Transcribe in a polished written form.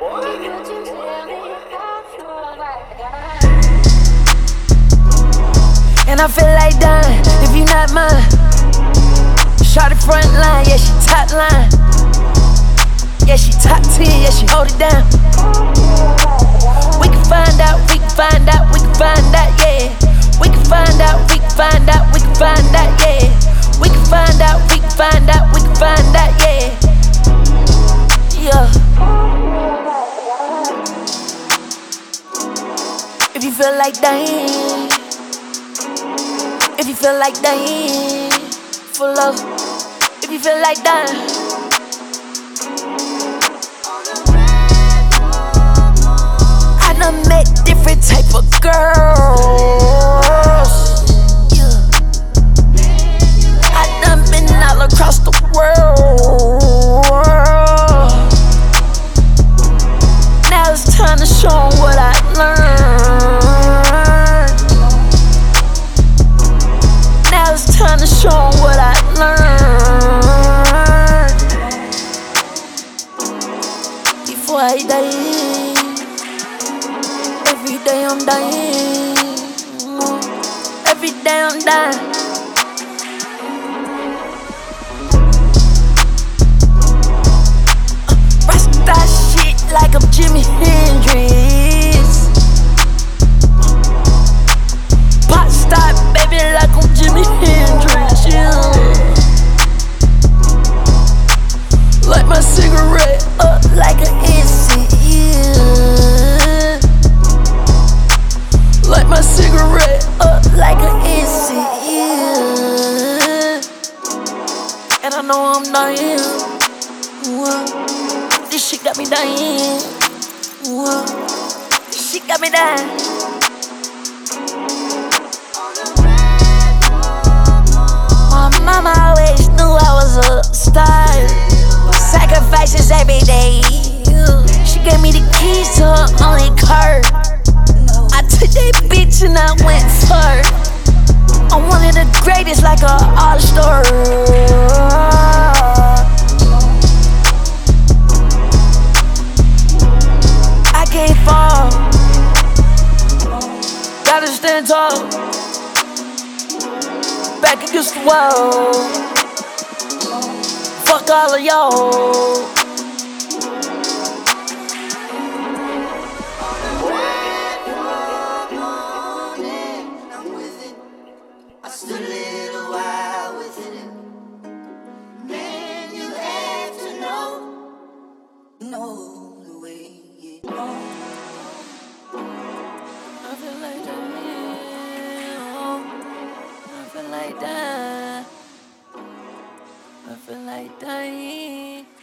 And I feel like dying if you not mine. Shawty front line, yeah, she top line. Yeah, she top 10, yeah, she hold it down. We can find out, we can find out, we can find out, yeah. We can find out, we can find out, we can find out, yeah. We can find out, we can find out, we can find out, yeah. Yeah. If you feel like dying, if you feel like dying for love, if you feel like dying, I done met different type of girls. Yeah. I done been all across the world. Now it's time to show 'em what I learned. Now it's time to show 'em what I learned. Before I die, every day I'm dying. Every day I'm dying. Rasta shit like I'm Jimi Hendrix. Pop star baby like I'm Jimi Hendrix. Yeah. Light my cigarette up like an insect. Yeah. Light my cigarette up like an insect. Yeah. And I know I'm dying. This shit got me dying. This shit got me dying. My mama always knew I was a star. Sacrifices every day. She gave me the keys to her only car. I took that bitch and I went far. I'm one of the greatest, like a all-star. I can't fall. Gotta stand tall. Back against the wall. Fuck all of y'all. Just a little while with it. Man, you have to know the way it goes. I feel like dying. I feel like dying. I feel like dying.